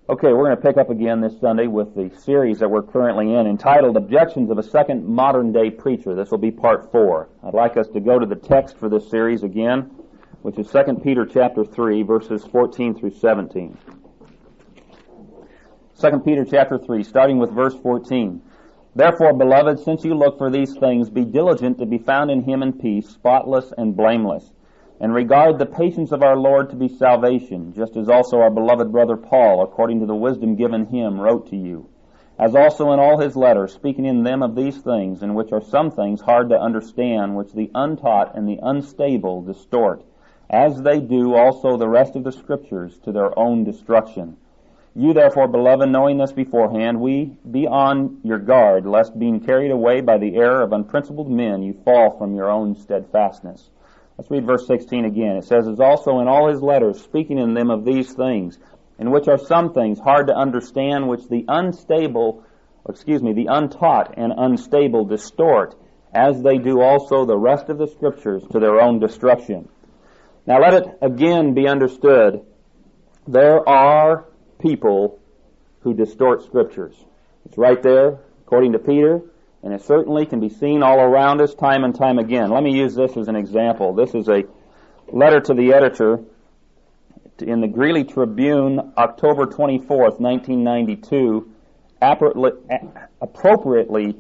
Okay, we're going to pick up again this Sunday with the series that we're currently in, entitled Objections of a Second Modern Day Preacher. This will be part 4. I'd like us to go to the text for this series again, which is 2 Peter chapter 3, verses 14 through 17. 2 Peter chapter 3, starting with verse 14. Therefore, beloved, since you look for these things, be diligent to be found in him in peace, spotless and blameless. And regard the patience of our Lord to be salvation, just as also our beloved brother Paul, according to the wisdom given him, wrote to you. As also in all his letters, speaking in them of these things, in which are some things hard to understand, which the untaught and the unstable distort, as they do also the rest of the Scriptures to their own destruction. You therefore, beloved, knowing this beforehand, we be on your guard, lest being carried away by the error of unprincipled men, you fall from your own steadfastness. Let's read verse 16 again. It says, as also in all his letters, speaking in them of these things, in which are some things hard to understand, which the untaught and unstable distort, as they do also the rest of the Scriptures to their own destruction. Now let it again be understood, there are people who distort Scriptures. It's right there, according to Peter, and it certainly can be seen all around us time and time again. Let me use this as an example. This is a letter to the editor in the Greeley Tribune, October 24th, 1992, appropriately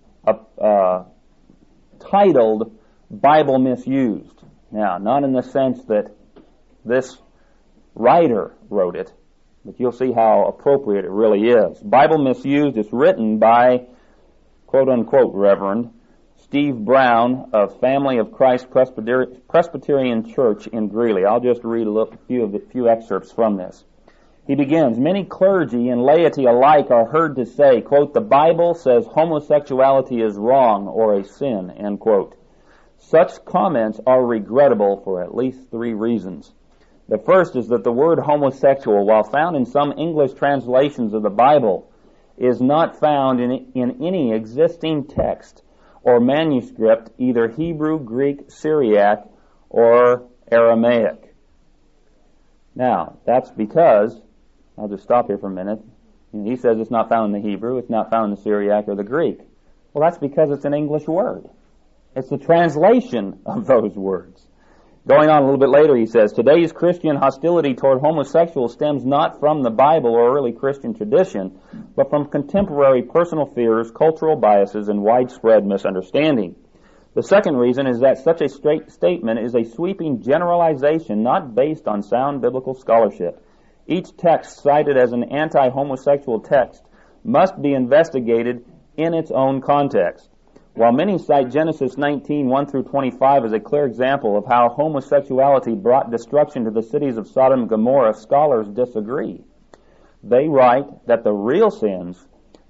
titled Bible Misused. Now, not in the sense that this writer wrote it, but you'll see how appropriate it really is. Bible Misused is written by quote-unquote Reverend Steve Brown of Family of Christ Presbyterian Church in Greeley. I'll just read a few excerpts from this. He begins, many clergy and laity alike are heard to say, quote, the Bible says homosexuality is wrong or a sin, end quote. Such comments are regrettable for at least 3 reasons. The first is that the word homosexual, while found in some English translations of the Bible, is not found in any existing text or manuscript, either Hebrew, Greek, Syriac, or Aramaic. Now, that's because, I'll just stop here for a minute, he says it's not found in the Hebrew, it's not found in the Syriac or the Greek. Well, that's because it's an English word. It's the translation of those words. Going on a little bit later, he says, today's Christian hostility toward homosexuals stems not from the Bible or early Christian tradition, but from contemporary personal fears, cultural biases, and widespread misunderstanding. The second reason is that such a straight statement is a sweeping generalization not based on sound biblical scholarship. Each text cited as an anti-homosexual text must be investigated in its own context. While many cite Genesis 19, 1 through 25 as a clear example of how homosexuality brought destruction to the cities of Sodom and Gomorrah, scholars disagree. They write that the real sins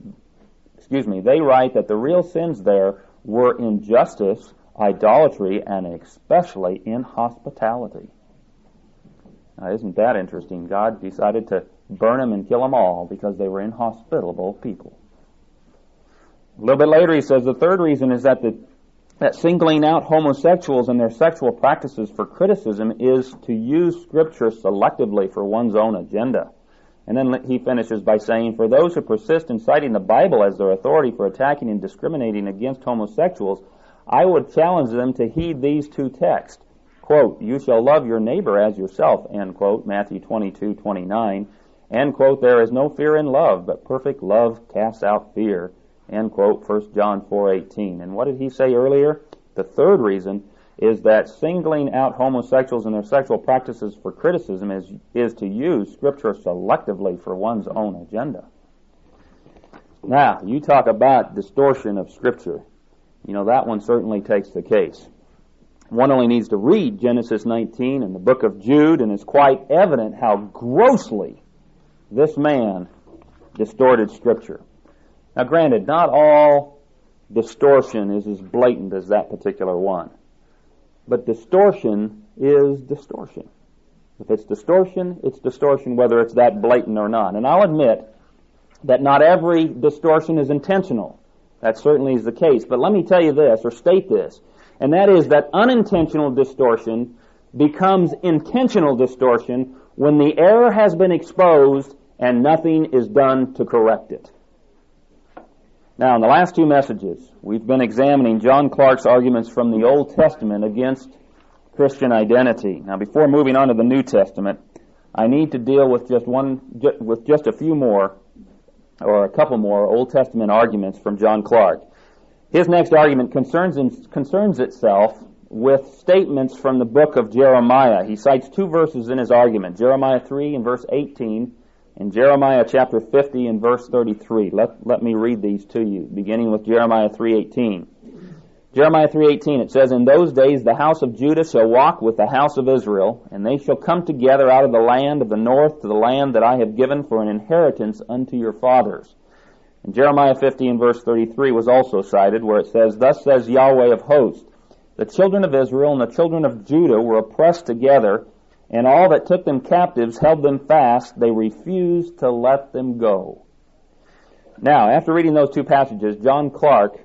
there were injustice, idolatry, and especially inhospitality. Now, isn't that interesting? God decided to burn them and kill them all because they were inhospitable people. A little bit later he says the third reason is that singling out homosexuals and their sexual practices for criticism is to use Scripture selectively for one's own agenda. And then he finishes by saying, for those who persist in citing the Bible as their authority for attacking and discriminating against homosexuals, I would challenge them to heed these 2 texts. Quote, you shall love your neighbor as yourself, end quote, Matthew 22:29. End quote, there is no fear in love, but perfect love casts out fear. End quote, 1 John 4:18. And what did he say earlier? The third reason is that singling out homosexuals and their sexual practices for criticism is to use Scripture selectively for one's own agenda. Now, you talk about distortion of Scripture. You know, that one certainly takes the case. One only needs to read Genesis 19 and the book of Jude, and it's quite evident how grossly this man distorted Scripture. Now, granted, not all distortion is as blatant as that particular one. But distortion is distortion. If it's distortion whether it's that blatant or not. And I'll admit that not every distortion is intentional. That certainly is the case. But let me tell you this, or state this, and that is that unintentional distortion becomes intentional distortion when the error has been exposed and nothing is done to correct it. Now, in the last two messages, we've been examining John Clarke's arguments from the Old Testament against Christian identity. Now, before moving on to the New Testament, I need to deal with just a few more, or a couple more Old Testament arguments from John Clarke. His next argument concerns itself with statements from the book of Jeremiah. He cites two verses in his argument, Jeremiah 3 and verse 18, and Jeremiah chapter 50 and verse 33. Let me read these to you, beginning with Jeremiah 3:18. Jeremiah 3:18, it says, "In those days the house of Judah shall walk with the house of Israel, and they shall come together out of the land of the north to the land that I have given for an inheritance unto your fathers." And Jeremiah 50 and verse 33 was also cited, where it says, "Thus says Yahweh of hosts, the children of Israel and the children of Judah were oppressed together, and all that took them captives held them fast. They refused to let them go." Now, after reading those two passages, John Clarke,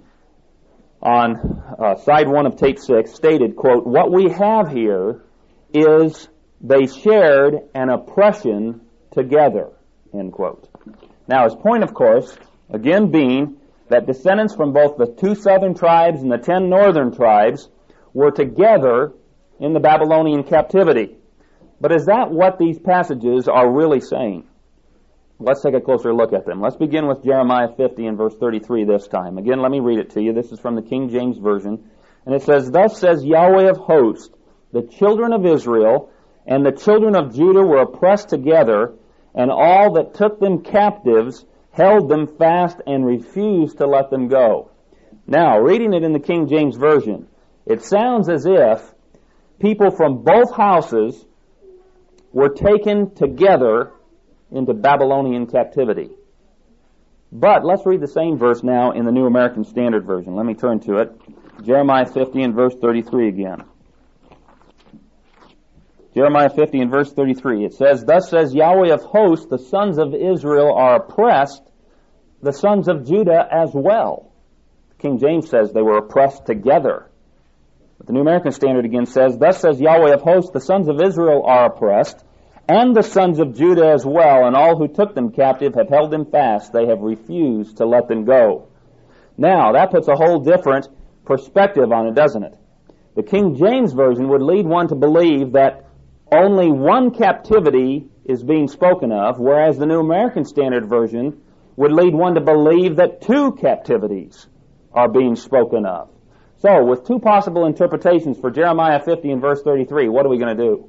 on side 1 of tape 6, stated, quote, "What we have here is they shared an oppression together," end quote. Now, his point, of course, again being that descendants from both the 2 southern tribes and the 10 northern tribes were together in the Babylonian captivity. But is that what these passages are really saying? Let's take a closer look at them. Let's begin with Jeremiah 50 and verse 33 this time. Again, let me read it to you. This is from the King James Version. And it says, "Thus says Yahweh of hosts, the children of Israel and the children of Judah were oppressed together, and all that took them captives held them fast and refused to let them go." Now, reading it in the King James Version, it sounds as if people from both houses were taken together into Babylonian captivity. But let's read the same verse now in the New American Standard Version. Let me turn to it. Jeremiah 50 and verse 33 again. Jeremiah 50 and verse 33. It says, "Thus says Yahweh of hosts, the sons of Israel are oppressed, the sons of Judah as well." King James says they were oppressed together. But the New American Standard again says, "Thus says Yahweh of hosts, the sons of Israel are oppressed, and the sons of Judah as well, and all who took them captive have held them fast. They have refused to let them go." Now, that puts a whole different perspective on it, doesn't it? The King James Version would lead one to believe that only one captivity is being spoken of, whereas the New American Standard Version would lead one to believe that 2 captivities are being spoken of. So, with 2 possible interpretations for Jeremiah 50 and verse 33, what are we going to do?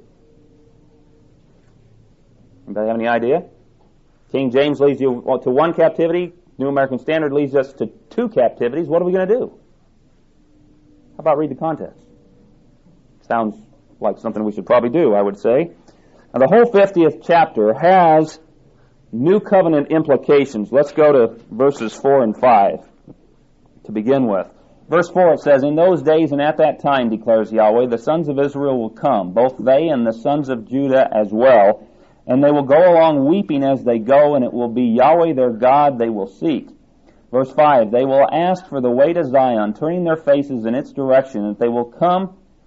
Anybody have any idea? King James leads you to 1 captivity. New American Standard leads us to 2 captivities. What are we going to do? How about read the context? Sounds like something we should probably do, I would say. Now, the whole 50th chapter has New Covenant implications. Let's go to verses 4 and 5 to begin with. Verse 4, it says, "In those days and at that time, declares Yahweh, the sons of Israel will come, both they and the sons of Judah as well, and they will go along weeping as they go, and it will be Yahweh their God they will seek." Verse 5, "They will ask for the way to Zion, turning their faces in its direction, and they will come,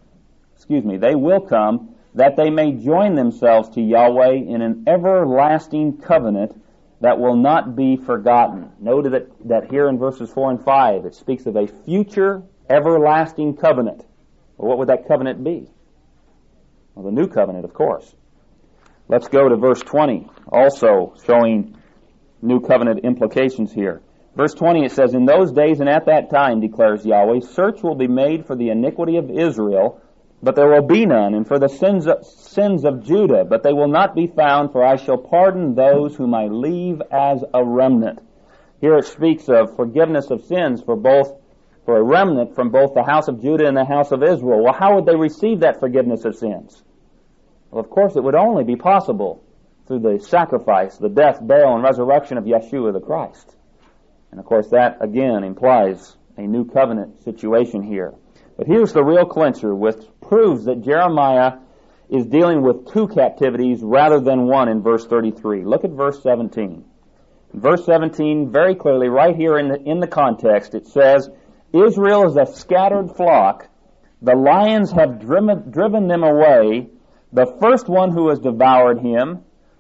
that they may join themselves to Yahweh in an everlasting covenant that will not be forgotten." Note that here in verses 4 and 5, it speaks of a future everlasting covenant. Well, what would that covenant be? Well, the new covenant, of course. Let's go to verse 20, also showing new covenant implications here. Verse 20, it says, "In those days and at that time, declares Yahweh, search will be made for the iniquity of Israel, but there will be none, and for the sins of Judah, but they will not be found, for I shall pardon those whom I leave as a remnant." Here it speaks of forgiveness of sins for a remnant from both the house of Judah and the house of Israel. Well, how would they receive that forgiveness of sins? Well, of course, it would only be possible through the sacrifice, the death, burial, and resurrection of Yeshua the Christ. And of course, that again implies a new covenant situation here. But here's the real clincher, which proves that Jeremiah is dealing with 2 captivities rather than 1 in verse 33. Look at verse 17. In verse 17, very clearly, right here in the context, it says, "Israel is a scattered flock. The lions have driven them away. The first one who has devoured him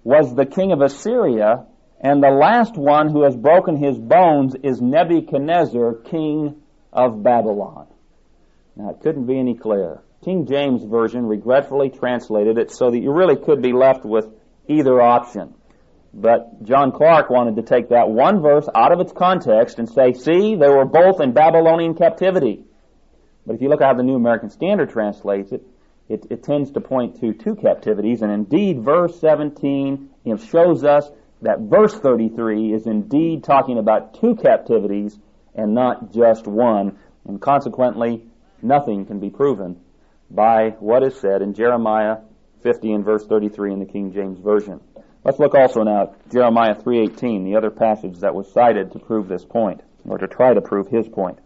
was the king of Assyria, and the last one who has broken his bones is Nebuchadnezzar, king of Babylon. Now, it couldn't be any clearer. King James Version regretfully translated it so that you really could be left with either option. But John Clark wanted to take that one verse out of its context and say, see, they were both in Babylonian captivity. But if you look at how the New American Standard translates it, it tends to point to two captivities. And indeed, verse 17 shows us that verse 33 is indeed talking about two captivities and not just one. And consequently, nothing can be proven by what is said in Jeremiah 50 and verse 33 in the King James Version. Let's look also now at Jeremiah 3:18, the other passage that was cited to prove this point, or to try to prove his point.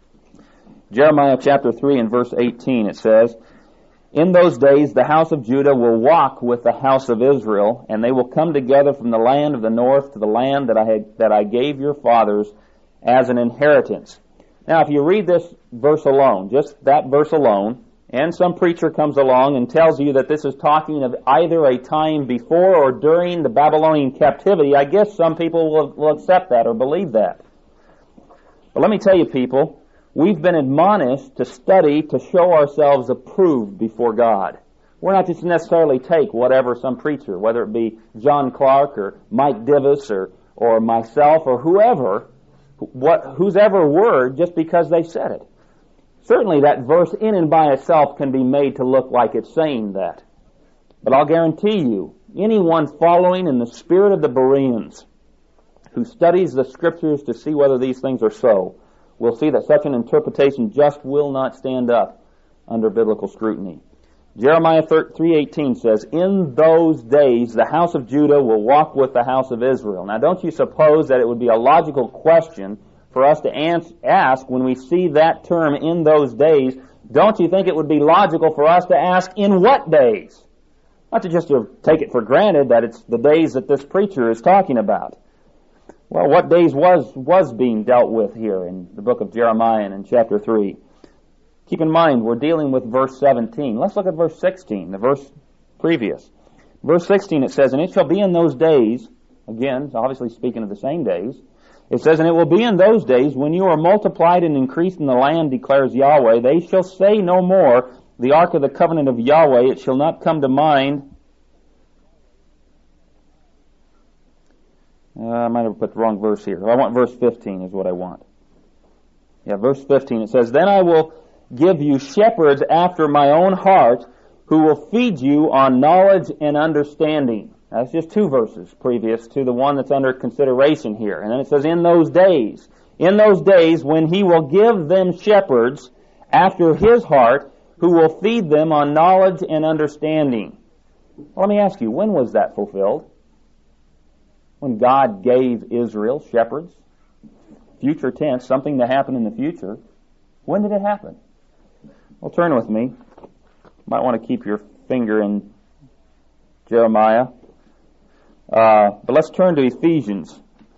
Jeremiah chapter 3 and verse 18, it says, in those days the house of Judah will walk with the house of Israel, and they will come together from the land of the north to the land that I gave your fathers as an inheritance. Now, if you read this verse alone, just that verse alone, and some preacher comes along and tells you that this is talking of either a time before or during the Babylonian captivity, I guess some people will accept that or believe that. But let me tell you, people, we've been admonished to study to show ourselves approved before God. We're not just necessarily take whatever some preacher, whether it be John Clark or Mike Divis or myself or whoever, whose ever word, just because they said it. Certainly that verse in and by itself can be made to look like it's saying that. But I'll guarantee you, anyone following in the spirit of the Bereans who studies the Scriptures to see whether these things are so, will see that such an interpretation just will not stand up under biblical scrutiny. Jeremiah 3:18 says, in those days the house of Judah will walk with the house of Israel. Now, don't you suppose that it would be a logical question for us to ask when we see that term, in those days? Don't you think it would be logical for us to ask, in what days? Not to just take it for granted that it's the days that this preacher is talking about. Well, what days was being dealt with here in the book of Jeremiah and in chapter 3? Keep in mind, we're dealing with verse 17. Let's look at verse 16, the verse previous. Verse 16, it says, and it shall be in those days, again, obviously speaking of the same days, it says, and it will be in those days when you are multiplied and increased in the land, declares Yahweh, they shall say no more, the ark of the covenant of Yahweh, it shall not come to mind. I might have put the wrong verse here. I want verse 15 is what I want. Yeah, verse 15, it says, then I will give you shepherds after my own heart, who will feed you on knowledge and understanding. That's just two verses previous to the one that's under consideration here. And then it says, in those days when he will give them shepherds after his heart, who will feed them on knowledge and understanding. Well, let me ask you, when was that fulfilled? When God gave Israel shepherds? Future tense, something to happen in the future. When did it happen? Well, turn with me. You might want to keep your finger in Jeremiah. But let's turn to Ephesians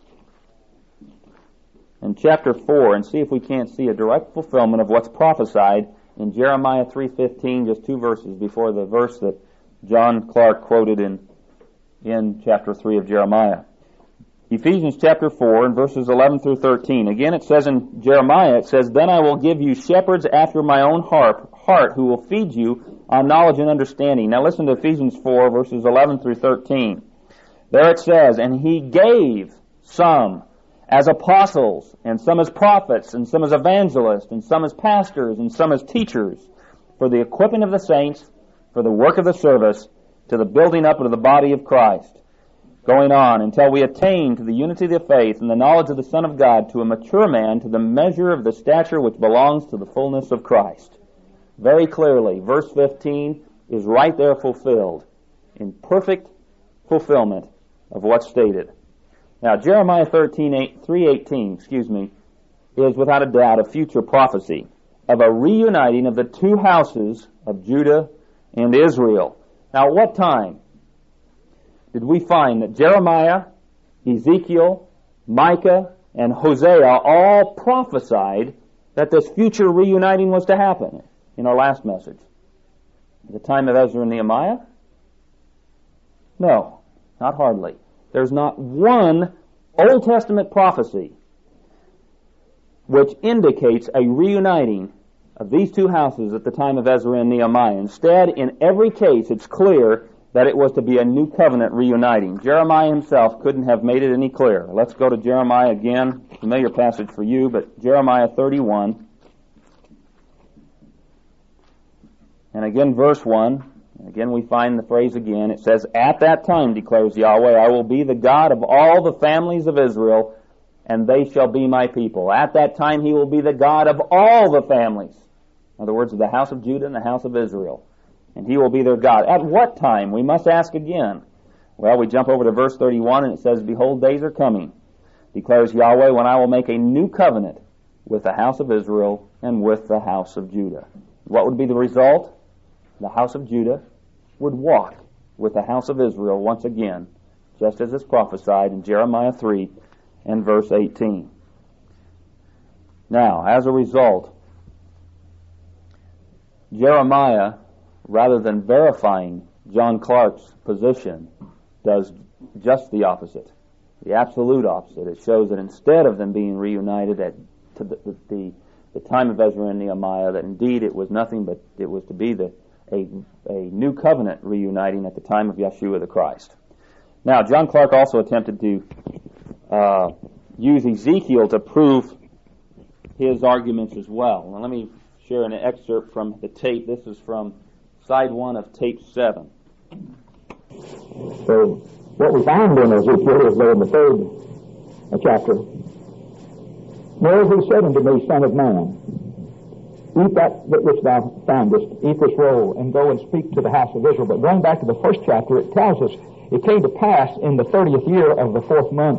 in chapter 4 and see if we can't see a direct fulfillment of what's prophesied in Jeremiah 3:15, just two verses before the verse that John Clark quoted in chapter 3 of Jeremiah. Ephesians chapter 4 and verses 11 through 13. Again, it says in Jeremiah, it says, then I will give you shepherds after my own heart who will feed you on knowledge and understanding. Now listen to Ephesians 4 verses 11 through 13. There it says, and he gave some as apostles, and some as prophets, and some as evangelists, and some as pastors, and some as teachers, for the equipping of the saints, for the work of the service, to the building up of the body of Christ, going on until we attain to the unity of the faith and the knowledge of the Son of God, to a mature man, to the measure of the stature which belongs to the fullness of Christ. Very clearly, verse 15 is right there fulfilled, in perfect fulfillment of what's stated. Now, Jeremiah 3:18, is without a doubt a future prophecy of a reuniting of the two houses of Judah and Israel. Now, at what time did we find that Jeremiah, Ezekiel, Micah, and Hosea all prophesied that this future reuniting was to happen? In our last message. At the time of Ezra and Nehemiah? No. Not hardly. There's not one Old Testament prophecy which indicates a reuniting of these two houses at the time of Ezra and Nehemiah. Instead, in every case, it's clear that it was to be a new covenant reuniting. Jeremiah himself couldn't have made it any clearer. Let's go to Jeremiah again. Familiar passage for you, but Jeremiah 31. And again, verse 1. And again, we find the phrase again. It says, "At that time, declares Yahweh, I will be the God of all the families of Israel, and they shall be my people." At that time, He will be the God of all the families. In other words, of the house of Judah and the house of Israel. And He will be their God. At what time? We must ask again. Well, we jump over to verse 31, and it says, "Behold, days are coming, declares Yahweh, when I will make a new covenant with the house of Israel and with the house of Judah." What would be the result? The house of Judah would walk with the house of Israel once again, just as is prophesied in Jeremiah 3 and verse 18. Now, as a result, Jeremiah, rather than verifying John Clarke's position, does just the opposite, the absolute opposite. It shows that instead of them being reunited at the time of Ezra and Nehemiah, that indeed it was nothing but it was to be a new covenant reuniting at the time of Yeshua the Christ. Now, John Clarke also attempted to use Ezekiel to prove his arguments as well. Now, let me share an excerpt from the tape. This is from side 1 of tape 7. So, what we find in Ezekiel is there in the 3rd chapter. "Moreover he said unto me, Son of man, eat that which thou findest, eat this roll, and go and speak to the house of Israel." But going back to the 1st chapter, it tells us, "It came to pass in the 30th year of the 4th month,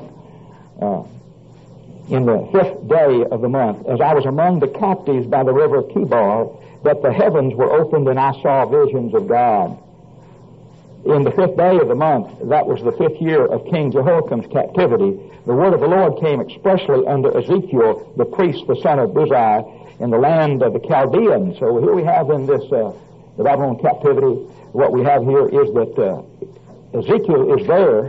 in the 5th day of the month, as I was among the captives by the river Chebar, that the heavens were opened, and I saw visions of God." In the 5th day of the month, that was the 5th year of King Jehoiakim's captivity, the word of the Lord came expressly unto Ezekiel, the priest, the son of Buzi, in the land of the Chaldeans. So here we have in this the Babylon captivity, what we have here is that Ezekiel is there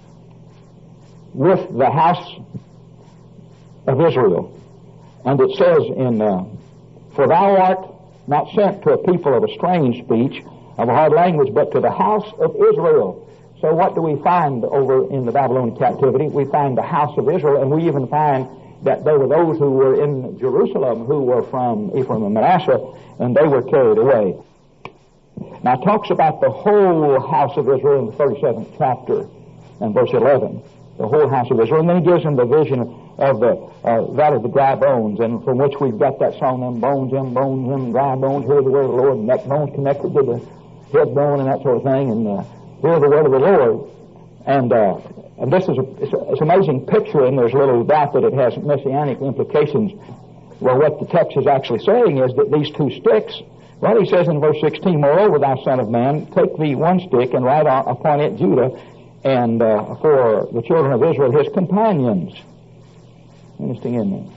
with the house of Israel. And it says in, "For thou art not sent to a people of a strange speech, of a hard language, but to the house of Israel." So what do we find over in the Babylonian captivity? We find the house of Israel, and we even find that there were those who were in Jerusalem who were from Ephraim and Manasseh, and they were carried away. Now it talks about the whole house of Israel in the 37th chapter and verse 11. The whole house of Israel. And then he gives them the vision of the valley of the dry bones, and from which we've got that song, them dry bones, hear the word of the Lord, and neck bones connected to the head bone and that sort of thing, and hear the word of the Lord. And this is it's an amazing picture, and there's little doubt that it has messianic implications. Well, what the text is actually saying is that these two sticks, well, he says in verse 16, "Moreover, thou son of man, take thee one stick and write upon it Judah, and for the children of Israel his companions." Interesting, isn't it?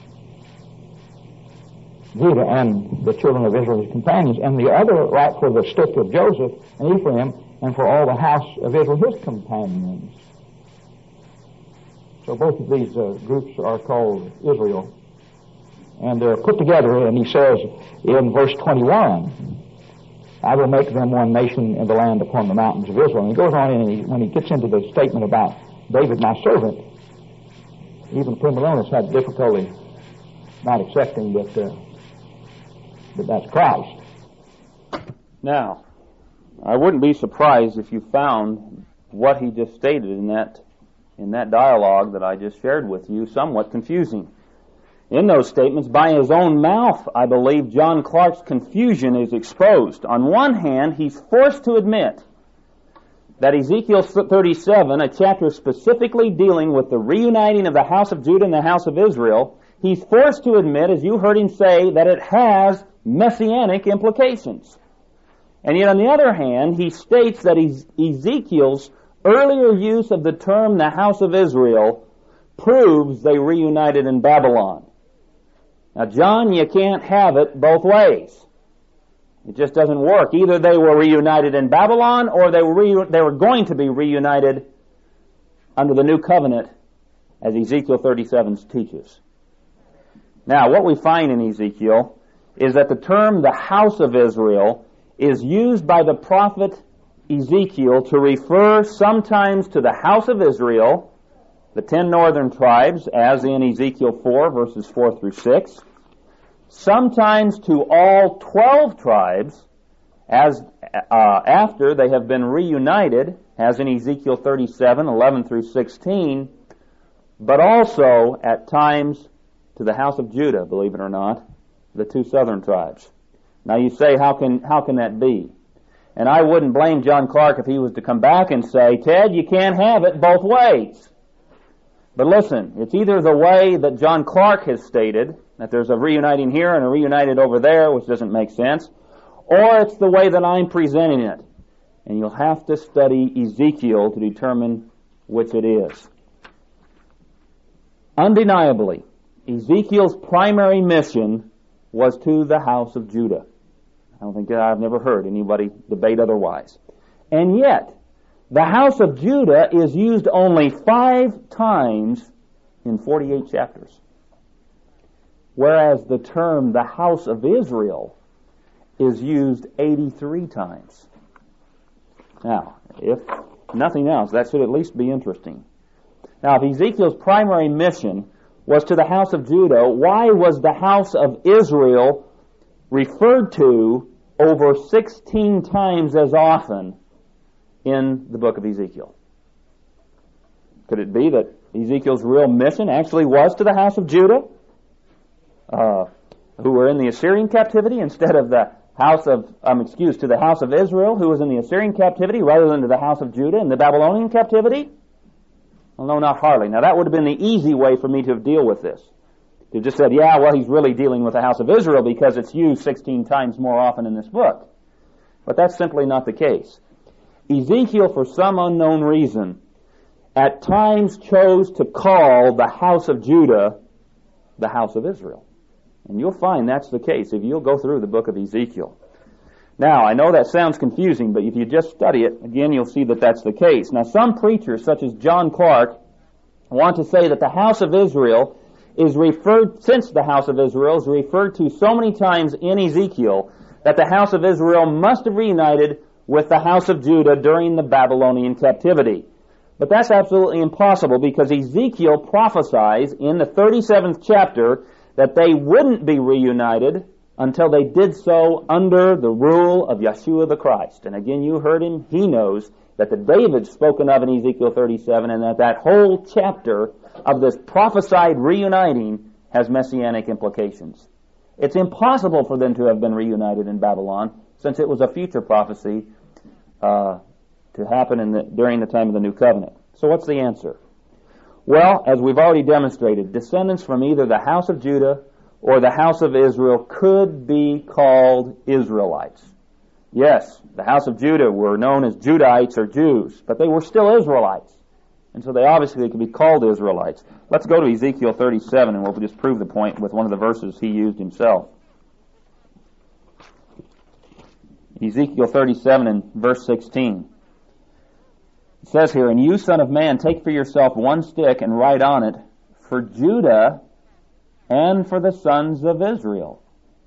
Judah and the children of Israel his companions, and the other write for the stick of Joseph and Ephraim, and for all the house of Israel his companions. So both of these groups are called Israel. And they're put together, and he says in verse 21, "I will make them one nation in the land upon the mountains of Israel." And he goes on, and when he gets into the statement about David my servant, even Primilonius had difficulty not accepting that that's Christ. Now, I wouldn't be surprised if you found what he just stated in that dialogue that I just shared with you somewhat confusing. In those statements, by his own mouth, I believe John Clarke's confusion is exposed. On one hand, he's forced to admit that Ezekiel 37, a chapter specifically dealing with the reuniting of the house of Judah and the house of Israel, he's forced to admit, as you heard him say, that it has messianic implications. And yet, on the other hand, he states that Ezekiel's earlier use of the term the house of Israel proves they reunited in Babylon. Now, John, you can't have it both ways. It just doesn't work. Either they were reunited in Babylon, or they were going to be reunited under the new covenant as Ezekiel 37 teaches. Now, what we find in Ezekiel is that the term the house of Israel is used by the prophet Ezekiel to refer sometimes to the house of Israel, the 10 northern tribes, as in Ezekiel 4, verses 4 through 6, sometimes to all 12 tribes, as after they have been reunited, as in Ezekiel 37, 11 through 16, but also at times to the house of Judah, believe it or not, the 2 southern tribes. Now you say, how can that be? And I wouldn't blame John Clark if he was to come back and say, Ted, you can't have it both ways. But listen, it's either the way that John Clark has stated, that there's a reuniting here and a reunited over there, which doesn't make sense, or it's the way that I'm presenting it. And you'll have to study Ezekiel to determine which it is. Undeniably, Ezekiel's primary mission was to the house of Judah. I've never heard anybody debate otherwise. And yet, the house of Judah is used only 5 times in 48 chapters. Whereas the term the house of Israel is used 83 times. Now, if nothing else, that should at least be interesting. Now, if Ezekiel's primary mission was to the house of Judah, why was the house of Israel referred to over 16 times as often in the book of Ezekiel? Could it be that Ezekiel's real mission actually was to the house of Judah, who were in the Assyrian captivity, instead of the house of, to the house of Israel, who was in the Assyrian captivity, rather than to the house of Judah in the Babylonian captivity? Well, no, not hardly. Now, that would have been the easy way for me to deal with this. You just said, yeah, well, he's really dealing with the house of Israel because it's used 16 times more often in this book. But that's simply not the case. Ezekiel, for some unknown reason, at times chose to call the house of Judah the house of Israel. And you'll find that's the case if you'll go through the book of Ezekiel. Now, I know that sounds confusing, but if you just study it, again, you'll see that that's the case. Now, some preachers, such as John Clark, want to say that the house of Israel is referred, since the house of Israel is referred to so many times in Ezekiel, that the house of Israel must have reunited with the house of Judah during the Babylonian captivity. But that's absolutely impossible, because Ezekiel prophesies in the 37th chapter that they wouldn't be reunited until they did so under the rule of Yeshua the Christ. And again, you heard him. He knows that the David spoken of in Ezekiel 37, and that whole chapter of this prophesied reuniting has messianic implications. It's impossible for them to have been reunited in Babylon, since it was a future prophecy to happen during the time of the New Covenant. So what's the answer? Well, as we've already demonstrated, descendants from either the house of Judah or the house of Israel could be called Israelites. Yes, the house of Judah were known as Judahites or Jews, but they were still Israelites. And so they obviously could be called Israelites. Let's go to Ezekiel 37, and we'll just prove the point with one of the verses he used himself. Ezekiel 37 and verse 16. It says here, "And you, son of man, take for yourself one stick and write on it, for Judah and for the sons of Israel."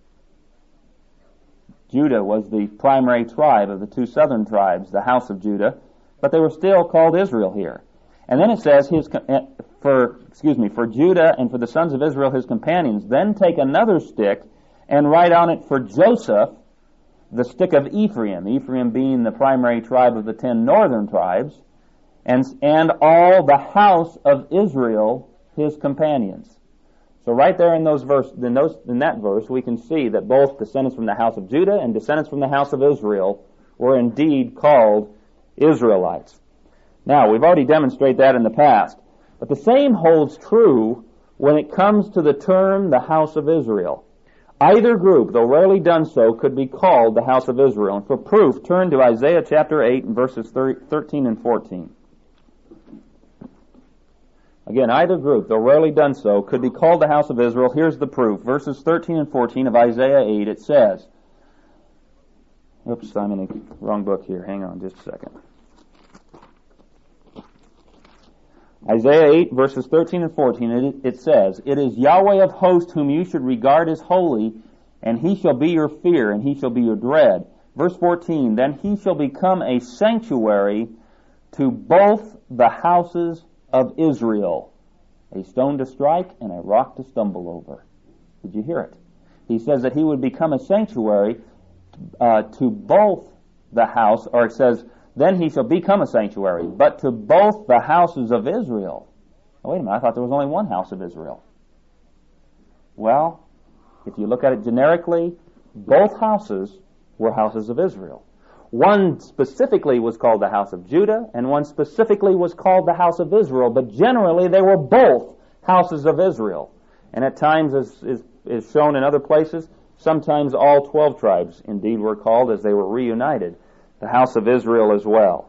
Judah was the primary tribe of the 2 southern tribes, the house of Judah, but they were still called Israel here. And then it says, for Judah and for the sons of Israel, his companions. Then take another stick and write on it for Joseph, the stick of Ephraim, Ephraim being the primary tribe of the 10 northern tribes, and all the house of Israel, his companions. So right there in that verse, we can see that both descendants from the house of Judah and descendants from the house of Israel were indeed called Israelites. Now, we've already demonstrated that in the past, but the same holds true when it comes to the term the house of Israel. Either group, though rarely done so, could be called the house of Israel. And for proof, turn to Isaiah chapter 8 and verses 13 and 14. Again, either group, though rarely done so, could be called the house of Israel. Here's the proof. Verses 13 and 14 of Isaiah 8, it says, oops, I'm in the wrong book here. Hang on just a second. Isaiah 8, verses 13 and 14, it says, "It is Yahweh of hosts whom you should regard as holy, and he shall be your fear, and he shall be your dread." Verse 14, "Then he shall become a sanctuary to both the houses of Israel, a stone to strike and a rock to stumble over." Did you hear it? He says that he would become a sanctuary to both the house, or it says, "Then he shall become a sanctuary, but to both the houses of Israel." Oh, wait a minute, I thought there was only one house of Israel. Well, if you look at it generically, both houses were houses of Israel. One specifically was called the house of Judah, and one specifically was called the house of Israel, but generally they were both houses of Israel. And at times, as is shown in other places, sometimes all 12 tribes indeed were called as they were reunited, the house of Israel as well.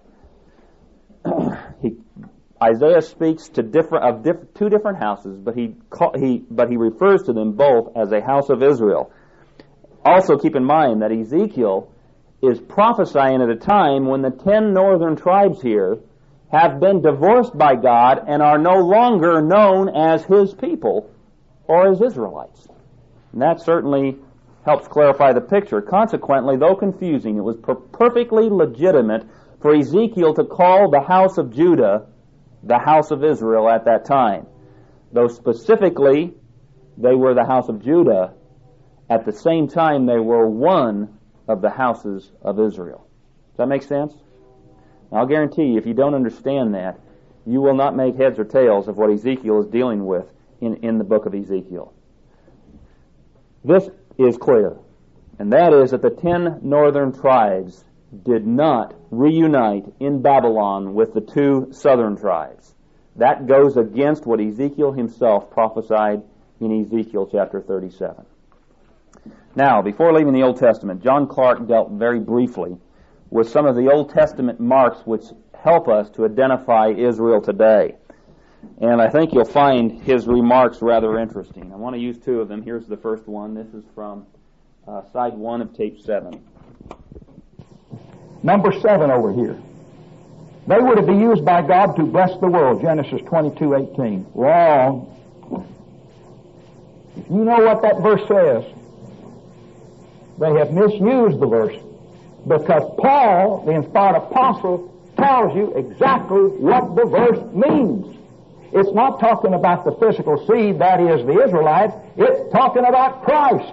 Isaiah speaks to two different houses, but he refers to them both as a house of Israel. Also keep in mind that Ezekiel is prophesying at a time when the 10 northern tribes here have been divorced by God and are no longer known as his people or as Israelites. And that certainly helps clarify the picture. Consequently, though confusing, it was perfectly legitimate for Ezekiel to call the house of Judah the house of Israel at that time. Though specifically they were the house of Judah, at the same time they were one of the houses of Israel. Does that make sense? Now, I'll guarantee you, if you don't understand that, you will not make heads or tails of what Ezekiel is dealing with in the book of Ezekiel. This is clear, and that is that the 10 northern tribes did not reunite in Babylon with the 2 southern tribes. That goes against what Ezekiel himself prophesied in Ezekiel chapter 37. Now, before leaving the Old Testament, John Clark dealt very briefly with some of the Old Testament marks which help us to identify Israel today. And I think you'll find his remarks rather interesting. I want to use 2 of them. Here's the first one. This is from side 1 of tape 7. Number 7 over here. They were to be used by God to bless the world, Genesis 22:18. Wrong. If you know what that verse says, they have misused the verse, because Paul, the inspired apostle, tells you exactly what the verse means. It's not talking about the physical seed, that is the Israelites. It's talking about Christ.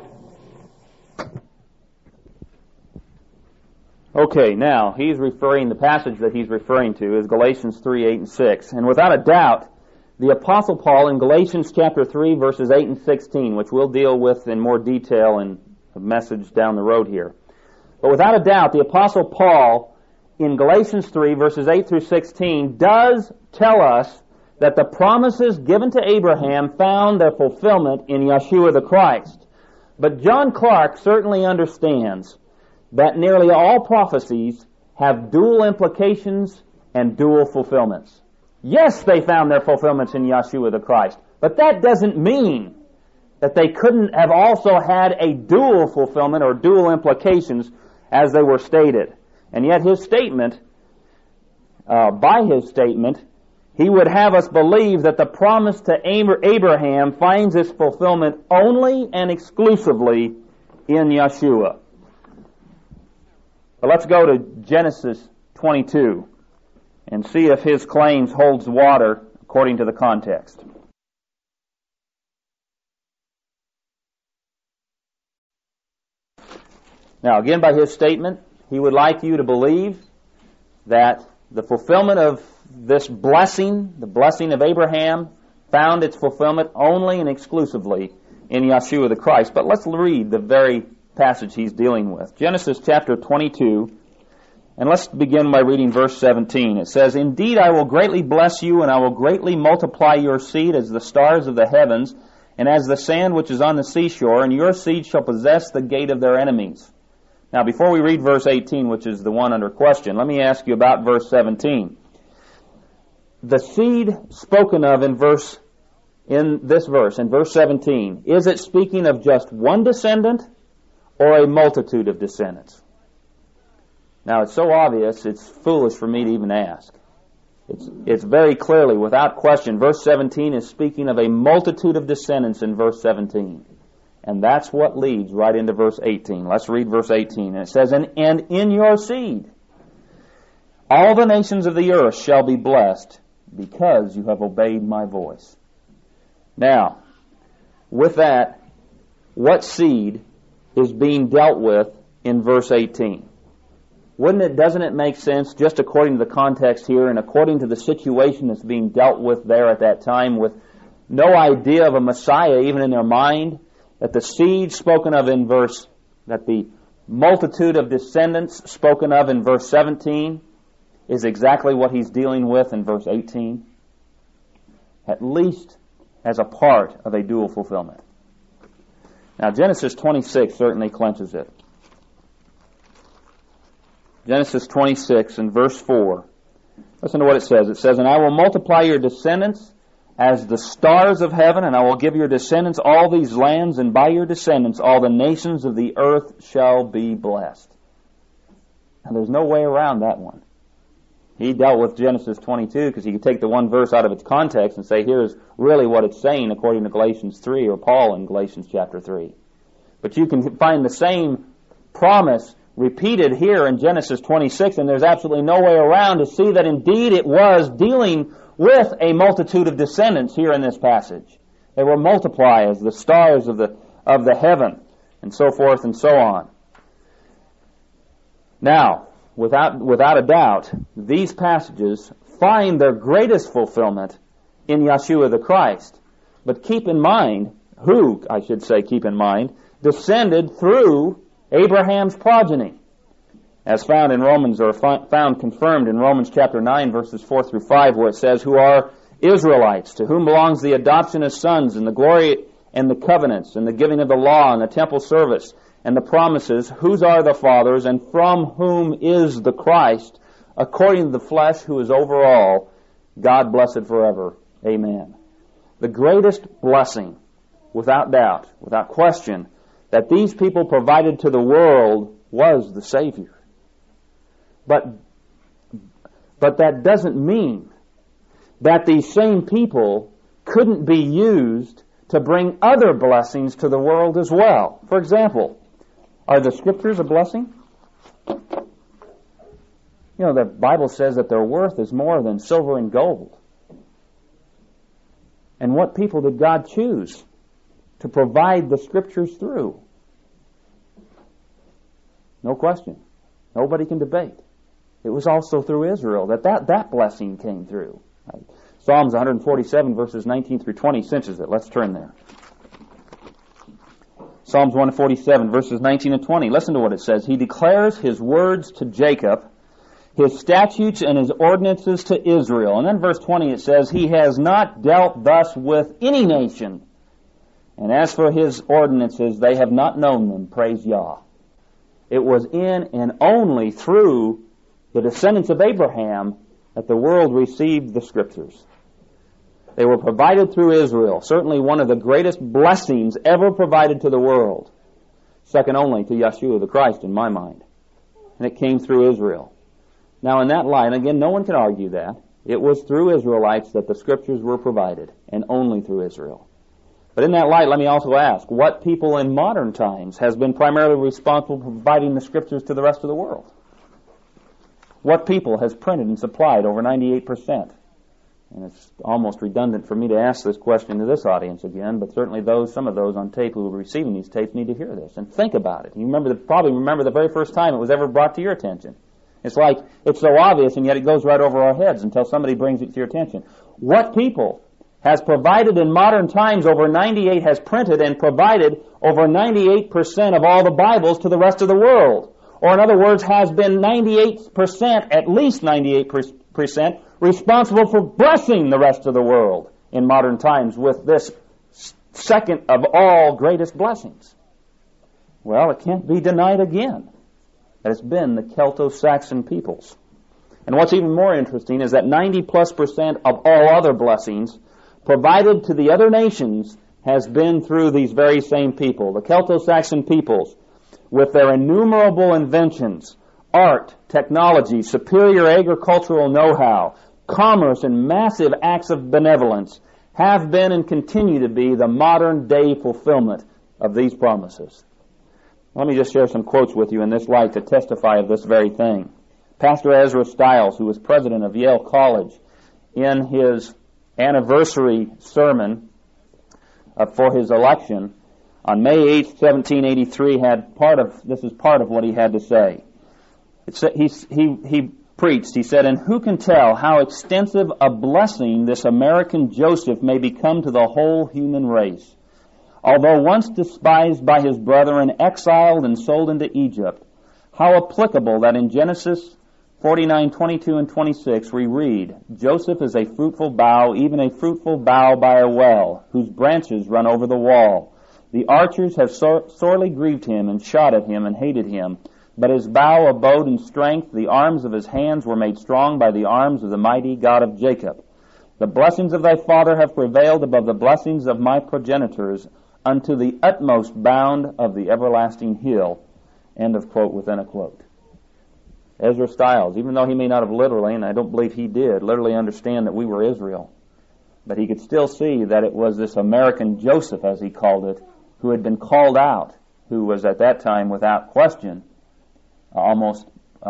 Okay, now, the passage that he's referring to is Galatians 3:8 and 6. And without a doubt, the Apostle Paul in Galatians chapter 3, verses 8 and 16, which we'll deal with in more detail in a message down the road here. But without a doubt, the Apostle Paul in Galatians 3, verses 8 through 16, does tell us that the promises given to Abraham found their fulfillment in Yeshua the Christ. But John Clark certainly understands that nearly all prophecies have dual implications and dual fulfillments. Yes, they found their fulfillments in Yeshua the Christ, but that doesn't mean that they couldn't have also had a dual fulfillment or dual implications as they were stated. And yet his statement, by his statement, he would have us believe that the promise to Abraham finds its fulfillment only and exclusively in Yeshua. But let's go to Genesis 22 and see if his claims holds water according to the context. Now, again, by his statement, he would like you to believe that the fulfillment of this blessing, the blessing of Abraham, found its fulfillment only and exclusively in Yeshua the Christ. But let's read the very passage he's dealing with. Genesis chapter 22, and let's begin by reading verse 17. It says, "Indeed, I will greatly bless you, and I will greatly multiply your seed as the stars of the heavens, and as the sand which is on the seashore, and your seed shall possess the gate of their enemies." Now, before we read verse 18, which is the one under question, let me ask you about verse 17. The seed spoken of in verse 17, is it speaking of just one descendant or a multitude of descendants? Now, it's so obvious, it's foolish for me to even ask. It's very clearly, without question, verse 17 is speaking of a multitude of descendants in verse 17. And that's what leads right into verse 18. Let's read verse 18. And it says, And in your seed all the nations of the earth shall be blessed, because you have obeyed my voice. Now, with that, what seed is being dealt with in verse 18? Doesn't it make sense, just according to the context here and according to the situation that's being dealt with there at that time, with no idea of a Messiah even in their mind, that the seed spoken of in that the multitude of descendants spoken of in verse 17 is exactly what he's dealing with in verse 18? At least as a part of a dual fulfillment. Now, Genesis 26 certainly clenches it. Genesis 26 and verse 4. Listen to what it says. It says, And I will multiply your descendants as the stars of heaven, and I will give your descendants all these lands, and by your descendants all the nations of the earth shall be blessed. Now, there's no way around that one. He dealt with Genesis 22 because he could take the one verse out of its context and say, here's really what it's saying according to Galatians 3 or Paul in Galatians chapter 3. But you can find the same promise repeated here in Genesis 26, and there's absolutely no way around to see that indeed it was dealing with a multitude of descendants here in this passage. They were multiplied as the stars of the heaven, and so forth and so on. Now, without a doubt, these passages find their greatest fulfillment in Yeshua the Christ. But keep in mind, descended through Abraham's progeny, as found in Romans, or found confirmed in Romans chapter 9, verses 4 through 5, where it says, Who are Israelites, to whom belongs the adoption as sons, and the glory and the covenants, and the giving of the law, and the temple service, and the promises, whose are the fathers, and from whom is the Christ, according to the flesh, who is over all, God blessed forever. Amen. The greatest blessing, without doubt, without question, that these people provided to the world was the Savior. But that doesn't mean that these same people couldn't be used to bring other blessings to the world as well. For example, are the Scriptures a blessing? You know, the Bible says that their worth is more than silver and gold. And what people did God choose to provide the Scriptures through? No question. Nobody can debate. It was also through Israel that blessing came through. Psalms 147, verses 19 through 20 cinches it. Let's turn there. Psalms 147, verses 19 and 20. Listen to what it says. He declares his words to Jacob, his statutes and his ordinances to Israel. And then verse 20 it says, He has not dealt thus with any nation. And as for his ordinances, they have not known them. Praise Yah. It was in and only through the descendants of Abraham that the world received the Scriptures. They were provided through Israel, certainly one of the greatest blessings ever provided to the world, second only to Yeshua the Christ in my mind. And it came through Israel. Now in that light, again, no one can argue that. It was through Israelites that the Scriptures were provided, and only through Israel. But in that light, let me also ask, what people in modern times has been primarily responsible for providing the Scriptures to the rest of the world? What people has printed and supplied over 98%? And it's almost redundant for me to ask this question to this audience again, but certainly some of those on tape who are receiving these tapes need to hear this and think about it. You probably remember the very first time it was ever brought to your attention. It's like, it's so obvious and yet it goes right over our heads until somebody brings it to your attention. What people has provided in modern times has printed and provided over 98% of all the Bibles to the rest of the world? Or in other words, has been 98%, at least 98%, responsible for blessing the rest of the world in modern times with this second of all greatest blessings? Well, it can't be denied again that it's been the Celto-Saxon peoples. And what's even more interesting is that 90+% of all other blessings provided to the other nations has been through these very same people, the Celto-Saxon peoples, with their innumerable inventions, art, technology, superior agricultural know-how, commerce, and massive acts of benevolence have been and continue to be the modern day fulfillment of these promises. Let me just share some quotes with you in this light to testify of this very thing. Pastor Ezra Stiles, who was president of Yale College, in his anniversary sermon for his election on May 8, 1783, this is part of what he had to say. He preached, he said, "And who can tell how extensive a blessing this American Joseph may become to the whole human race? Although once despised by his brethren, exiled and sold into Egypt, how applicable that in Genesis 49:22 and 26 we read, 'Joseph is a fruitful bough, even a fruitful bough by a well, whose branches run over the wall. The archers have sorely grieved him and shot at him and hated him. But his bow abode in strength, the arms of his hands were made strong by the arms of the mighty God of Jacob. The blessings of thy father have prevailed above the blessings of my progenitors unto the utmost bound of the everlasting hill.'" End of quote within a quote. Ezra Stiles, even though he may not have literally, and I don't believe he did, literally understand that we were Israel, but he could still see that it was this American Joseph, as he called it, who had been called out, who was at that time, without question, almost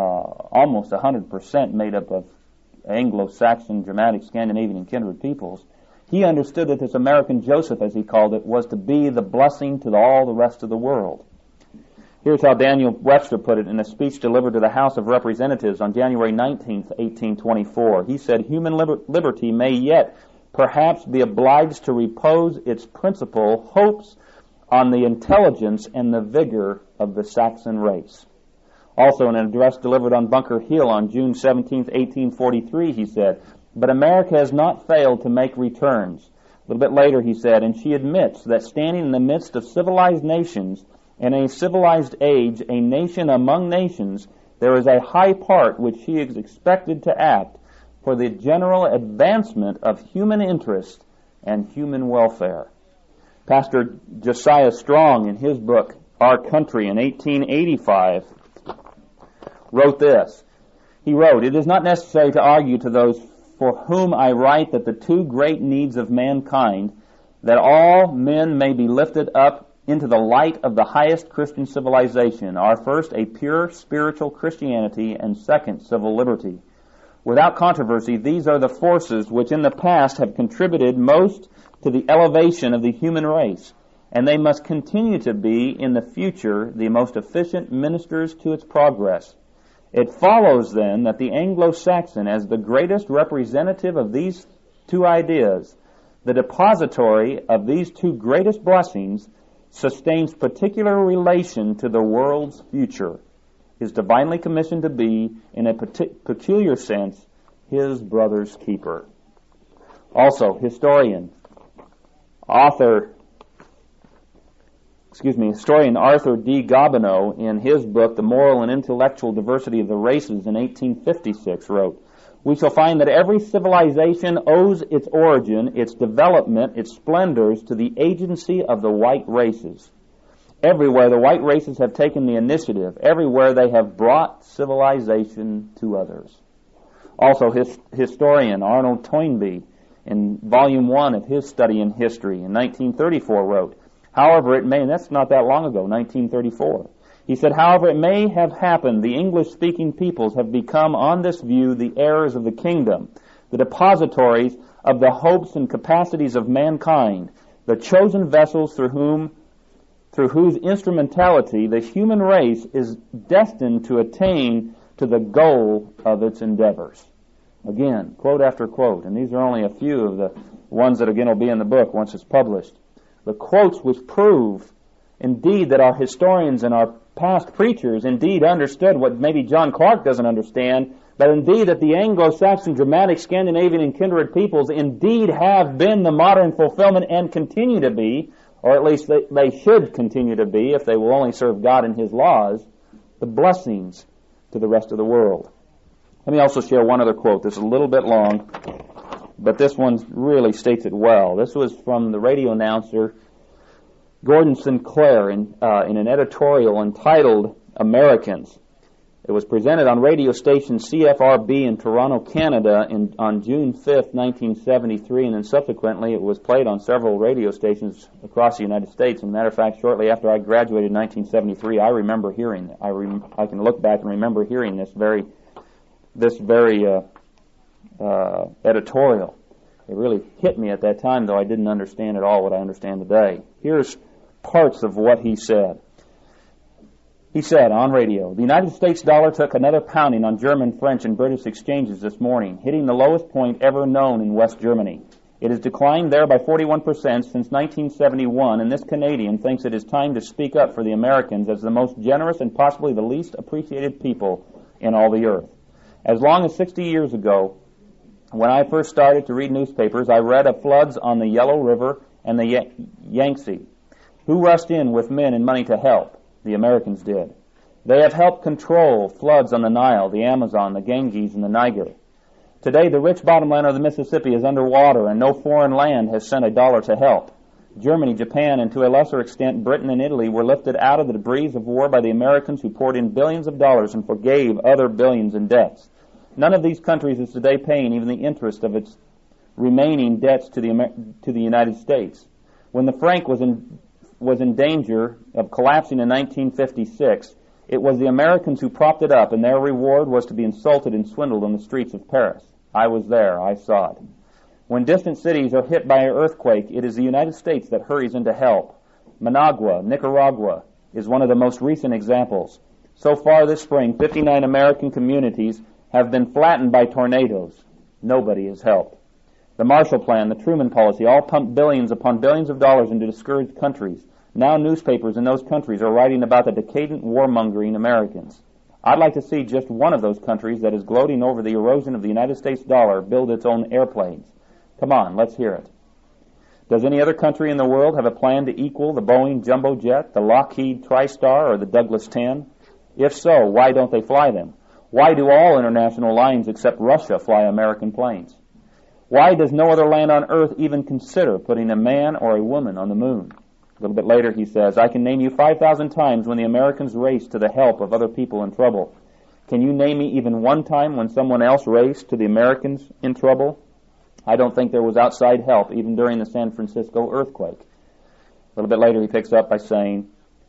100% made up of Anglo-Saxon, Germanic, Scandinavian, and kindred peoples. He understood that this American Joseph, as he called it, was to be the blessing to all the rest of the world. Here's how Daniel Webster put it in a speech delivered to the House of Representatives on January 19, 1824. He said, "Human liberty may yet perhaps be obliged to repose its principal hopes on the intelligence and the vigor of the Saxon race." Also, in an address delivered on Bunker Hill on June 17, 1843, he said, "But America has not failed to make returns." A little bit later he said, "And she admits that standing in the midst of civilized nations, in a civilized age, a nation among nations, there is a high part which she is expected to act for the general advancement of human interest and human welfare." Pastor Josiah Strong, in his book, Our Country, in 1885, wrote this. He wrote, "It is not necessary to argue to those for whom I write that the two great needs of mankind, that all men may be lifted up into the light of the highest Christian civilization, are first a pure spiritual Christianity and second civil liberty. Without controversy, these are the forces which in the past have contributed most to the elevation of the human race, and they must continue to be in the future the most efficient ministers to its progress. It follows then that the Anglo-Saxon, as the greatest representative of these two ideas, the depository of these two greatest blessings, sustains particular relation to the world's future, is divinely commissioned to be, in a peculiar sense, his brother's keeper." Also, historian Arthur D. Gobineau, in his book, The Moral and Intellectual Diversity of the Races, in 1856, wrote, "We shall find that every civilization owes its origin, its development, its splendors to the agency of the white races. Everywhere the white races have taken the initiative, everywhere they have brought civilization to others." Also, historian Arnold Toynbee, in Volume 1 of his study in history, in 1934, wrote, "However it may," and that's not that long ago, 1934, he said, "However it may have happened, the English-speaking peoples have become, on this view, the heirs of the kingdom, the depositories of the hopes and capacities of mankind, the chosen vessels through whose instrumentality the human race is destined to attain to the goal of its endeavors." Again, quote after quote, and these are only a few of the ones that again will be in the book once it's published. The quotes which prove, indeed, that our historians and our past preachers indeed understood what maybe John Clark doesn't understand, but indeed that the Anglo-Saxon, Germanic, Scandinavian, and kindred peoples indeed have been the modern fulfillment and continue to be, or at least they should continue to be if they will only serve God and His laws, the blessings to the rest of the world. Let me also share one other quote. This is a little bit long, but this one really states it well. This was from the radio announcer Gordon Sinclair in an editorial entitled Americans. It was presented on radio station CFRB in Toronto, Canada on June 5th, 1973, and then subsequently it was played on several radio stations across the United States. As a matter of fact, shortly after I graduated in 1973, I remember hearing it. I can look back and remember hearing this very editorial. It really hit me at that time, though I didn't understand at all what I understand today. Here's parts of what he said. He said on radio, "The United States dollar took another pounding on German, French, and British exchanges this morning, hitting the lowest point ever known in West Germany. It has declined there by 41% since 1971, and this Canadian thinks it is time to speak up for the Americans as the most generous and possibly the least appreciated people in all the earth. As long as 60 years ago, when I first started to read newspapers, I read of floods on the Yellow River and the Yangtze. Who rushed in with men and money to help? The Americans did. They have helped control floods on the Nile, the Amazon, the Ganges, and the Niger. Today, the rich bottomland of the Mississippi is underwater, and no foreign land has sent a dollar to help. Germany, Japan, and to a lesser extent Britain and Italy were lifted out of the debris of war by the Americans, who poured in billions of dollars and forgave other billions in debts. None of these countries is today paying even the interest of its remaining debts to the United States. When the franc was in danger of collapsing in 1956, it was the Americans who propped it up, and their reward was to be insulted and swindled on the streets of Paris. I was there. I saw it. When distant cities are hit by an earthquake, it is the United States that hurries in to help. Managua, Nicaragua, is one of the most recent examples. So far this spring, 59 American communities have been flattened by tornadoes. Nobody has helped. The Marshall Plan, the Truman Policy, all pumped billions upon billions of dollars into discouraged countries. Now newspapers in those countries are writing about the decadent, warmongering Americans. I'd like to see just one of those countries that is gloating over the erosion of the United States dollar build its own airplanes. Come on, let's hear it. Does any other country in the world have a plan to equal the Boeing jumbo jet, the Lockheed TriStar, or the Douglas 10? If so, why don't they fly them? Why do all international lines except Russia fly American planes? Why does no other land on earth even consider putting a man or a woman on the moon? A little bit later he says, I can name you 5,000 times when the Americans raced to the help of other people in trouble. Can you name me even one time when someone else raced to the Americans in trouble? I don't think there was outside help even during the San Francisco earthquake. A little bit later he picks up by saying,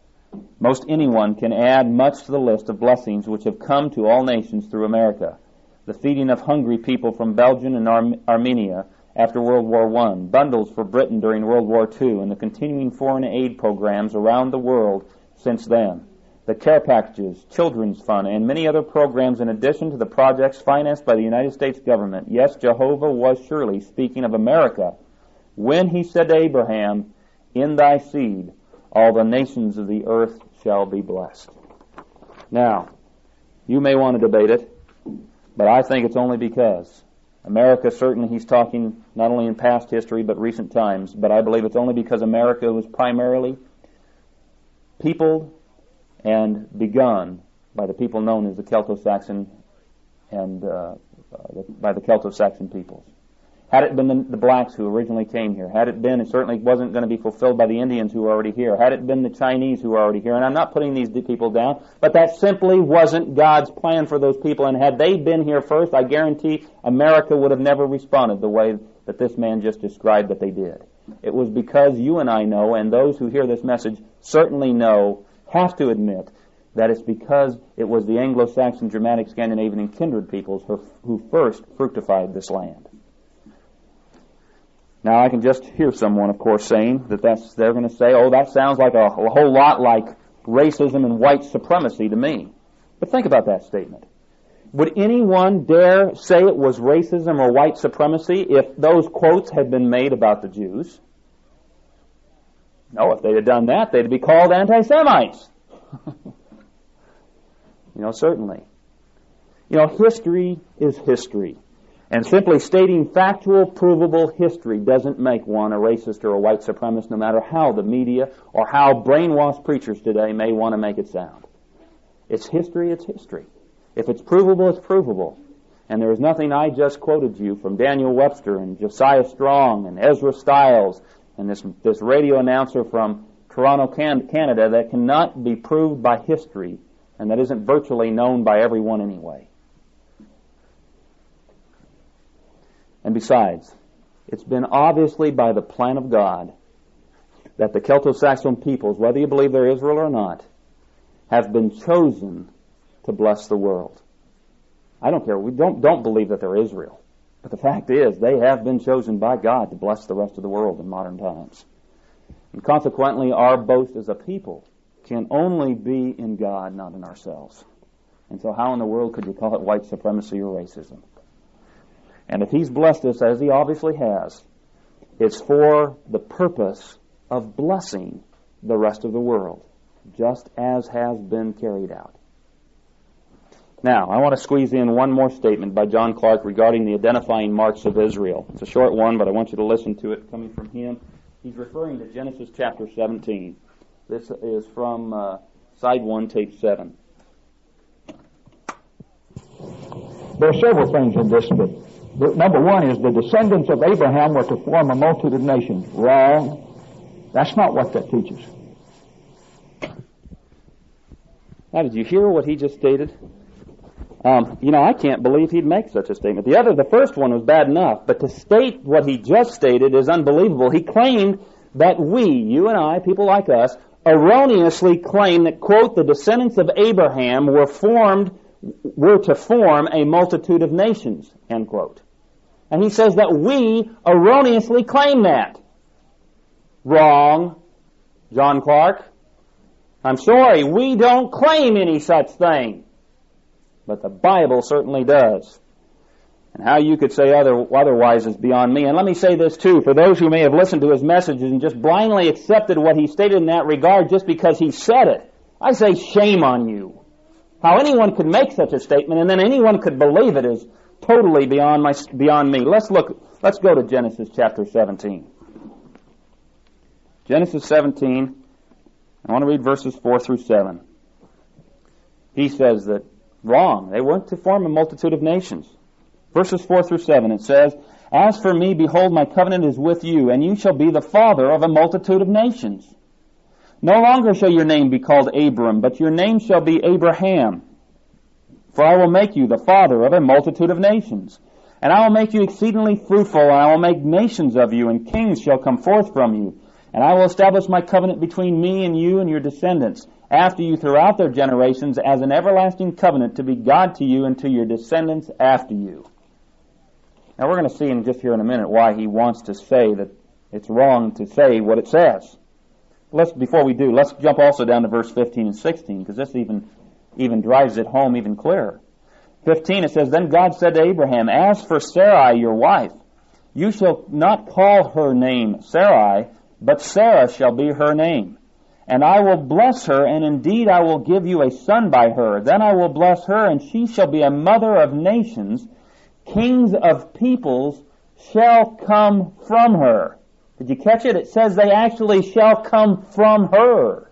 most anyone can add much to the list of blessings which have come to all nations through America. The feeding of hungry people from Belgium and Armenia after World War I, bundles for Britain during World War II, and the continuing foreign aid programs around the world since then. The care packages, children's fund, and many other programs in addition to the projects financed by the United States government. Yes, Jehovah was surely speaking of America when he said to Abraham, in thy seed all the nations of the earth shall be blessed. Now, you may want to debate it, but I think it's only because America, certainly he's talking not only in past history but recent times, but I believe it's only because America was primarily peopled and begun by the people known as the Celto-Saxon and by the Celto-Saxon peoples. Had it been the blacks who originally came here, had it been, it certainly wasn't going to be fulfilled by the Indians who were already here. Had it been the Chinese who were already here, and I'm not putting these people down, but that simply wasn't God's plan for those people, and had they been here first, I guarantee America would have never responded the way that this man just described that they did. It was because you and I know, and those who hear this message certainly know, have to admit, that it's because it was the Anglo-Saxon, Germanic, Scandinavian, and kindred peoples who first fructified this land. Now, I can just hear someone, of course, saying they're going to say, oh, that sounds like a whole lot like racism and white supremacy to me. But think about that statement. Would anyone dare say it was racism or white supremacy if those quotes had been made about the Jews? No, if they'd have done that, they'd be called anti-Semites. Certainly. History is history. And simply stating factual, provable history doesn't make one a racist or a white supremacist, no matter how the media or how brainwashed preachers today may want to make it sound. It's history, it's history. If it's provable, it's provable. And there is nothing I just quoted you from Daniel Webster and Josiah Strong and Ezra Stiles and this radio announcer from Toronto, Canada, that cannot be proved by history and that isn't virtually known by everyone anyway. And besides, it's been obviously by the plan of God that the Celto-Saxon peoples, whether you believe they're Israel or not, have been chosen to bless the world. I don't care. We don't believe that they're Israel. But the fact is, they have been chosen by God to bless the rest of the world in modern times. And consequently, our boast as a people can only be in God, not in ourselves. And so how in the world could you call it white supremacy or racism? And if He's blessed us, as He obviously has, it's for the purpose of blessing the rest of the world, just as has been carried out. Now, I want to squeeze in one more statement by John Clark regarding the identifying marks of Israel. It's a short one, but I want you to listen to it coming from him. He's referring to Genesis chapter 17. This is from side 1, tape 7. There are several things in this, but number one is the descendants of Abraham were to form a multitude of nations. Wrong. That's not what that teaches. Now, did you hear what he just stated? I can't believe he'd make such a statement. The first one was bad enough, but to state what he just stated is unbelievable. He claimed that we, you and I, people like us, erroneously claim that, quote, the descendants of Abraham were to form a multitude of nations, end quote. And he says that we erroneously claim that. Wrong, John Clark. I'm sorry, we don't claim any such thing. But the Bible certainly does. And how you could say otherwise is beyond me. And let me say this too, for those who may have listened to his messages and just blindly accepted what he stated in that regard just because he said it, I say shame on you. How anyone could make such a statement and then anyone could believe it is totally beyond me. Let's go to Genesis chapter 17. Genesis 17, I want to read verses 4 through 7. He says that wrong. They weren't to form a multitude of nations. Verses 4 through 7, it says, As for me, behold, my covenant is with you, and you shall be the father of a multitude of nations. No longer shall your name be called Abram, but your name shall be Abraham. For I will make you the father of a multitude of nations. And I will make you exceedingly fruitful, and I will make nations of you, and kings shall come forth from you. And I will establish my covenant between me and you and your descendants after you throughout their generations as an everlasting covenant to be God to you and to your descendants after you. Now we're going to see in just here in a minute why he wants to say that it's wrong to say what it says. Before we do, let's jump also down to verse 15 and 16 because this even drives it home even clearer. 15 it says, Then God said to Abraham, As for Sarai your wife, you shall not call her name Sarai, but Sarah shall be her name. And I will bless her, and indeed I will give you a son by her. Then I will bless her, and she shall be a mother of nations. Kings of peoples shall come from her. Did you catch it? It says they actually shall come from her.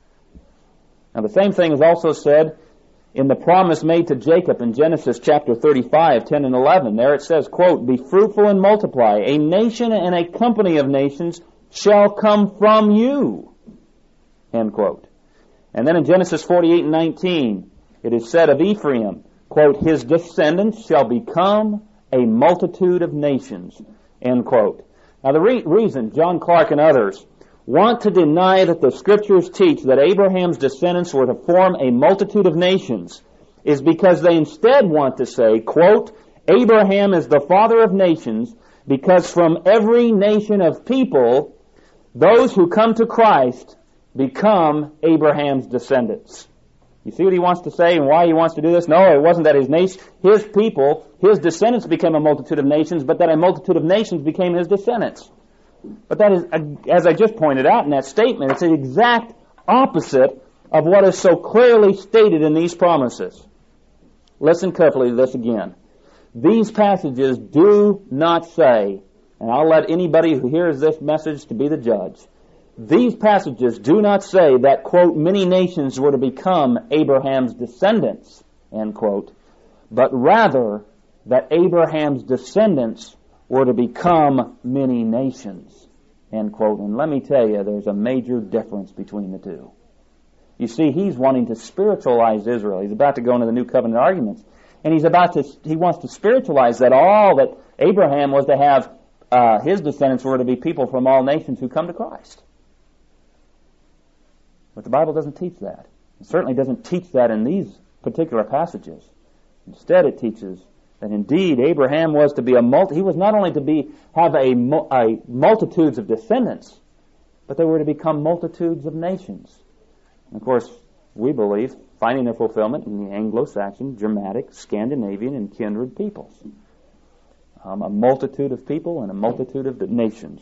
Now the same thing is also said in the promise made to Jacob in Genesis chapter 35, 10 and 11. There it says, quote, Be fruitful and multiply. A nation and a company of nations shall come from you. End quote. And then in Genesis 48 and 19, it is said of Ephraim, quote, His descendants shall become a multitude of nations. End quote. Now the reason John Clark and others want to deny that the Scriptures teach that Abraham's descendants were to form a multitude of nations is because they instead want to say, quote, Abraham is the father of nations because from every nation of people, those who come to Christ become Abraham's descendants. You see what he wants to say and why he wants to do this? No, it wasn't that his people, his descendants became a multitude of nations, but that a multitude of nations became his descendants. But that is, as I just pointed out in that statement, it's the exact opposite of what is so clearly stated in these promises. Listen carefully to this again. These passages do not say, and I'll let anybody who hears this message to be the judge, these passages do not say that, quote, many nations were to become Abraham's descendants, end quote, but rather that Abraham's descendants were to become many nations, end quote. And let me tell you, there's a major difference between the two. You see, he's wanting to spiritualize Israel. He's about to go into the New Covenant arguments. And he wants to spiritualize that all that Abraham was to have, his descendants were to be people from all nations who come to Christ. But the Bible doesn't teach that. It certainly doesn't teach that in these particular passages. Instead, it teaches that indeed Abraham was to be he was not only to have a multitudes of descendants, but they were to become multitudes of nations. And of course, we believe finding their fulfillment in the Anglo-Saxon, Germanic, Scandinavian, and kindred peoples. A multitude of people and a multitude of nations.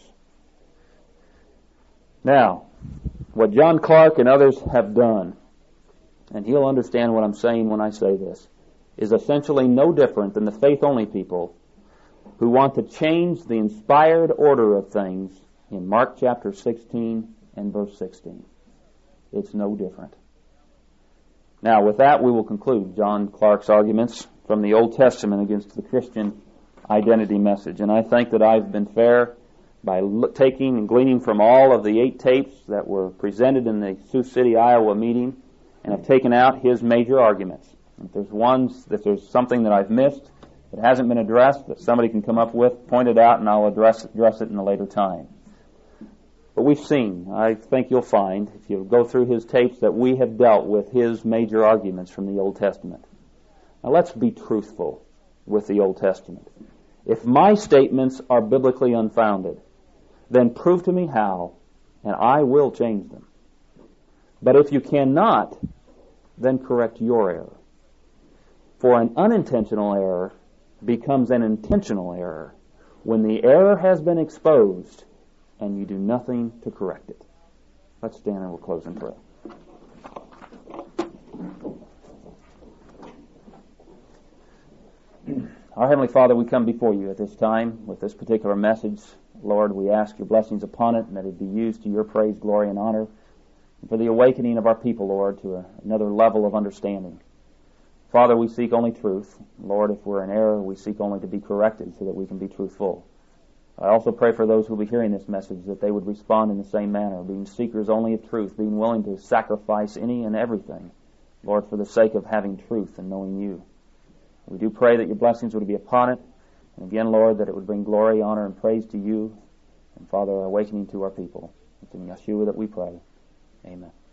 Now, what John Clark and others have done, and he'll understand what I'm saying when I say this, is essentially no different than the faith-only people who want to change the inspired order of things in Mark chapter 16 and verse 16. It's no different. Now, with that, we will conclude John Clark's arguments from the Old Testament against the Christian identity message. And I think that I've been fair by taking and gleaning from all of the 8 tapes that were presented in the Sioux City, Iowa meeting, and have taken out his major arguments. If there's something that I've missed that hasn't been addressed, that somebody can come up with, point it out, and I'll address it in a later time. But we've seen, I think you'll find, if you go through his tapes, that we have dealt with his major arguments from the Old Testament. Now let's be truthful with the Old Testament. If my statements are biblically unfounded, then prove to me how, and I will change them. But if you cannot, then correct your error. For an unintentional error becomes an intentional error when the error has been exposed and you do nothing to correct it. Let's stand and we'll close in prayer. Our Heavenly Father, we come before you at this time with this particular message. Lord, we ask your blessings upon it and that it be used to your praise, glory, and honor, and for the awakening of our people, Lord, to another level of understanding. Father, we seek only truth. Lord, if we're in error, we seek only to be corrected so that we can be truthful. I also pray for those who will be hearing this message that they would respond in the same manner, being seekers only of truth, being willing to sacrifice any and everything, Lord, for the sake of having truth and knowing you. We do pray that your blessings would be upon it, and again, Lord, that it would bring glory, honor, and praise to you, and Father, awakening to our people. It's in Yeshua that we pray. Amen.